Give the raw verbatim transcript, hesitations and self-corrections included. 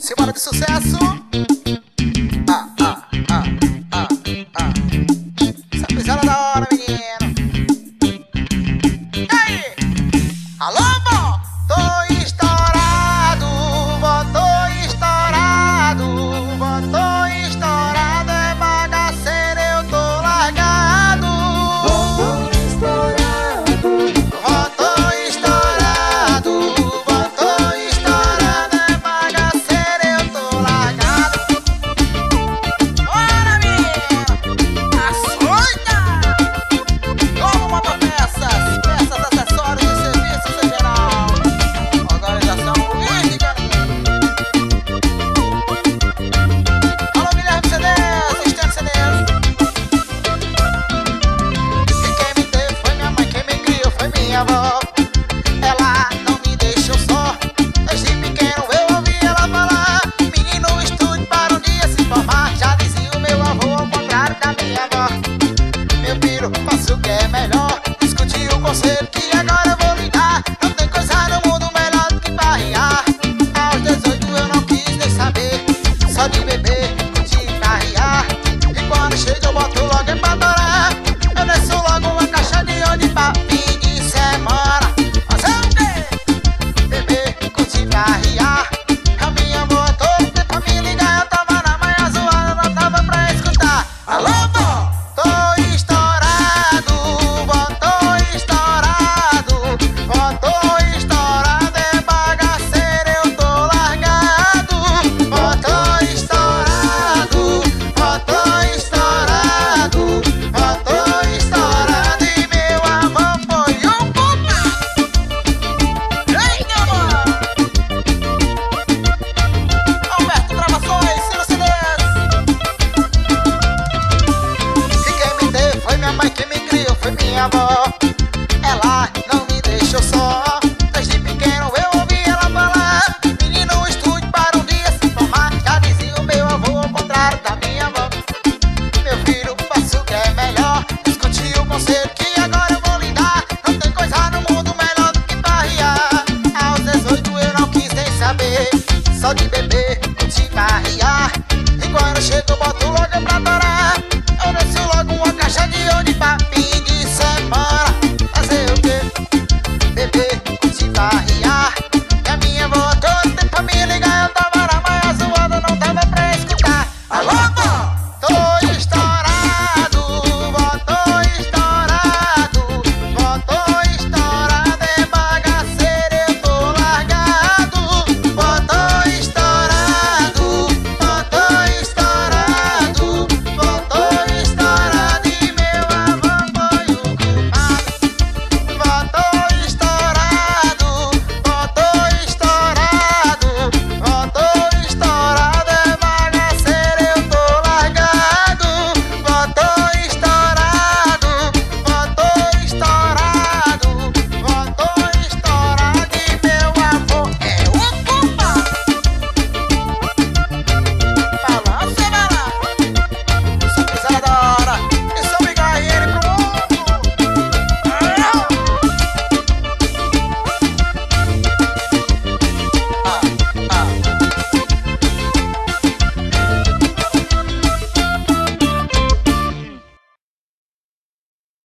Simbora de sucesso. Ah, ah, ah, ah, ah. Essa pisada da hora, menino. E aí? Alô, vó? Tô estourado, vó, tô estourado, vó, tô estourado, é bagaceiro, eu tô largado. Vó, tô estourado, Vó, tô estourado, vó, tô estourado, é bagaceiro, eu tô largado. Bora, menino, açoita! Como motopeças, peças, acessórios e serviços em geral. Organização política. Alô, Guilherme C Ds, Estênio C Ds. E quem me teve foi minha mãe, quem me criou foi minha avó. Ela não me deixou só. Desde pequeno eu ouvi ela falar: menino, estude para um dia se formar. Já dizia o meu avô, ao contrário da minha avó. Meu filho, faça o que é melhor. Discutir o conselho que agora